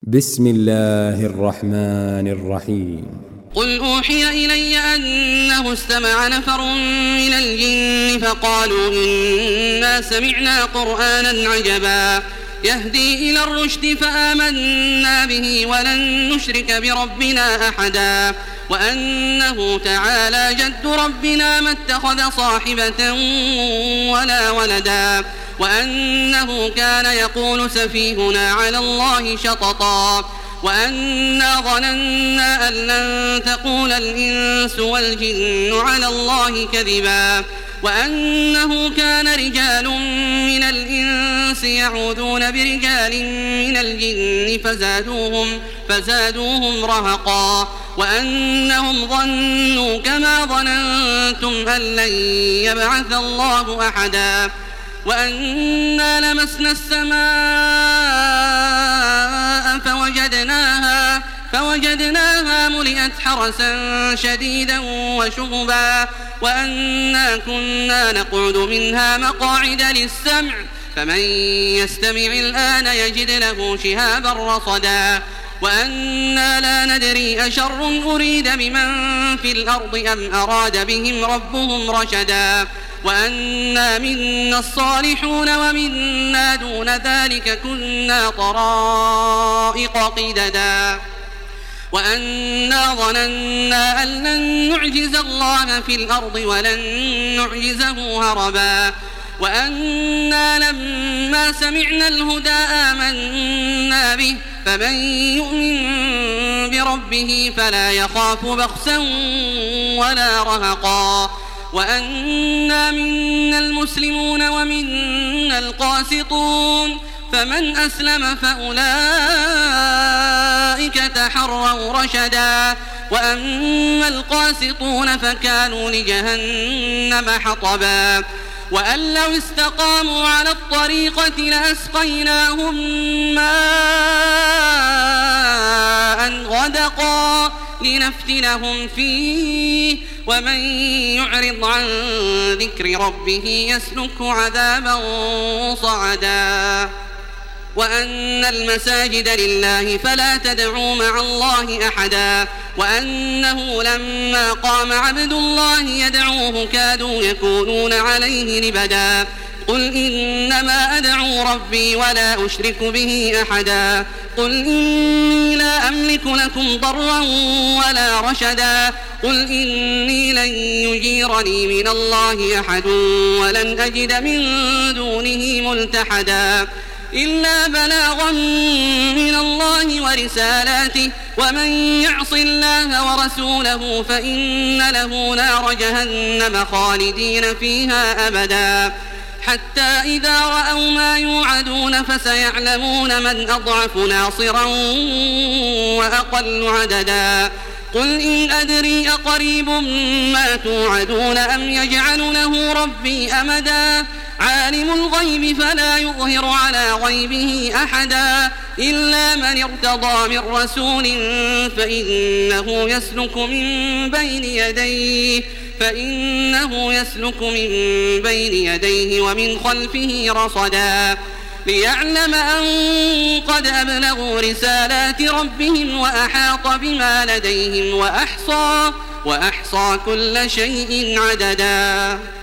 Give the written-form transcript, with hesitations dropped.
بسم الله الرحمن الرحيم. قل أوحي إلي أنه استمع نفر من الجن فقالوا إنا سمعنا قرآنا عجبا يهدي إلى الرشد فآمنا به ولن نشرك بربنا أحدا وأنه تعالى جد ربنا ما اتخذ صاحبة ولا ولدا وأنه كان يقول سفيهنا على الله شططا وأنا ظننا أن لن تقول الإنس والجن على الله كذبا وأنه كان رجال من الإنس يعوذون برجال من الجن فزادوهم رهقا وأنهم ظنوا كما ظننتم أن لن يبعث الله أحدا وأنا لمسنا السماء فوجدناها ملئت حرسا شديدا وشهبا وأنا كنا نقعد منها مقاعد للسمع فمن يستمع الآن يجد له شهابا رصدا وأنا لا ندري أشر أريد بمن في الأرض أم أراد بهم ربهم رشدا وأنا منا الصالحون ومنا دون ذلك كنا طرائق قددا وأنا ظننا أن لن نعجز الله في الأرض ولن نعجزه هربا وأنا لما سمعنا الهدى آمنا به فمن يؤمن بربه فلا يخاف بخسا ولا رهقا وأنا منا المسلمون ومنا القاسطون فمن أسلم فأولئك تحروا رشدا وأما القاسطون فكانوا لجهنم حطبا وأن لو استقاموا على الطريقة لأسقيناهم ماء غدقا لنفتنهم فيه ومن يعرض عن ذكر ربه يسلكه عذابا صعدا وأن المساجد لله فلا تدعوا مع الله أحدا وأنه لما قام عبد الله يدعوه كادوا يكونون عليه لبدا قل إنما أدعو ربي ولا أشرك به أحدا قل إني لا أملك لكم ضرا ولا رشدا قل إني لن يجيرني من الله أحد ولن أجد من دونه ملتحدا إلا بلاغا من الله ورسالاته ومن يعص الله ورسوله فإن له نار جهنم خالدين فيها أبدا حتى إذا رأوا ما يوعدون فسيعلمون من أضعف ناصرا وأقل عددا قل إن أدري أقريب ما توعدون أم يجعل له ربي أمدا عالم الغيب فلا يظهر على غيبه أحدا إلا من ارتضى من رسول فإنه يسلك من بين يديه ومن خلفه رصدا ليعلم أن قد أبلغوا رسالات ربهم وأحاط بما لديهم وأحصى كل شيء عددا.